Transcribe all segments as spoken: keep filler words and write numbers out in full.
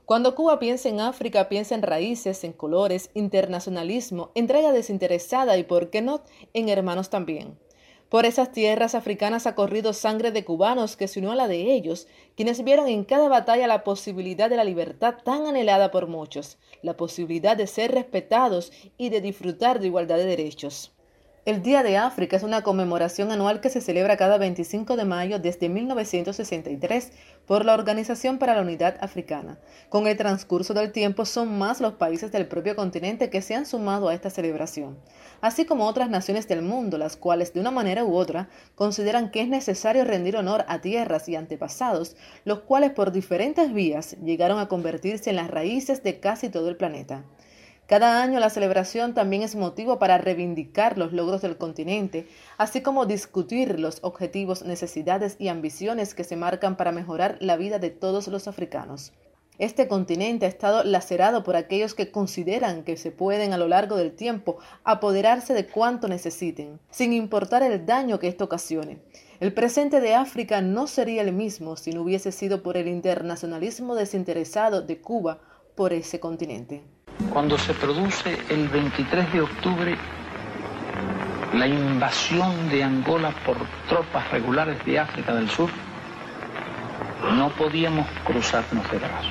Cuando Cuba piensa en África, piensa en raíces, en colores, internacionalismo, entrega desinteresada y, por qué no, en hermanos también. Por esas tierras africanas ha corrido sangre de cubanos que se unió a la de ellos, quienes vieron en cada batalla la posibilidad de la libertad tan anhelada por muchos, la posibilidad de ser respetados y de disfrutar de igualdad de derechos. El Día de África es una conmemoración anual que se celebra cada veinticinco de mayo desde mil novecientos sesenta y tres por la Organización para la Unidad Africana. Con el transcurso del tiempo son más los países del propio continente que se han sumado a esta celebración, así como otras naciones del mundo, las cuales de una manera u otra consideran que es necesario rendir honor a tierras y antepasados, los cuales por diferentes vías llegaron a convertirse en las raíces de casi todo el planeta. Cada año la celebración también es motivo para reivindicar los logros del continente, así como discutir los objetivos, necesidades y ambiciones que se marcan para mejorar la vida de todos los africanos. Este continente ha estado lacerado por aquellos que consideran que se pueden a lo largo del tiempo apoderarse de cuanto necesiten, sin importar el daño que esto ocasione. El presente de África no sería el mismo si no hubiese sido por el internacionalismo desinteresado de Cuba por ese continente. Cuando se produce el veintitrés de octubre la invasión de Angola por tropas regulares de África del Sur, no podíamos cruzarnos de brazos.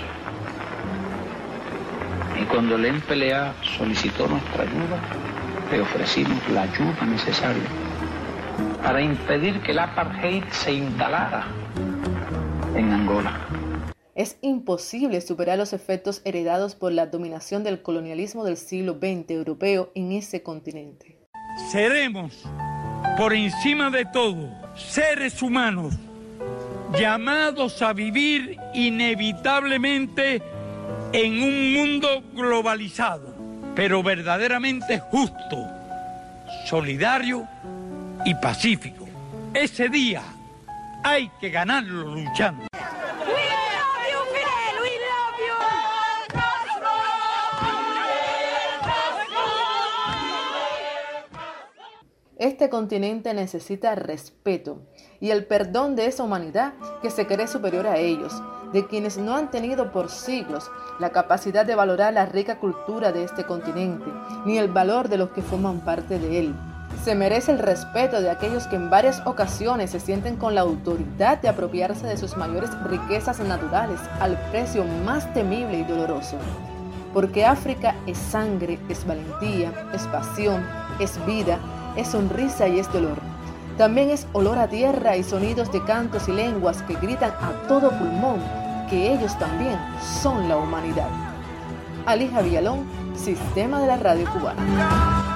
Y cuando el M P L A solicitó nuestra ayuda, le ofrecimos la ayuda necesaria para impedir que el apartheid se instalara en Angola. Es imposible superar los efectos heredados por la dominación del colonialismo del siglo veinte europeo en ese continente. Seremos, por encima de todo, seres humanos, llamados a vivir inevitablemente en un mundo globalizado, pero verdaderamente justo, solidario y pacífico. Ese día hay que ganarlo luchando. Este continente necesita respeto y el perdón de esa humanidad que se cree superior a ellos, de quienes no han tenido por siglos la capacidad de valorar la rica cultura de este continente, ni el valor de los que forman parte de él. Se merece el respeto de aquellos que en varias ocasiones se sienten con la autoridad de apropiarse de sus mayores riquezas naturales al precio más temible y doloroso. Porque África es sangre, es valentía, es pasión, es vida, es sonrisa y es dolor. También es olor a tierra y sonidos de cantos y lenguas que gritan a todo pulmón que ellos también son la humanidad. Alija Villalón, Sistema de la Radio Cubana.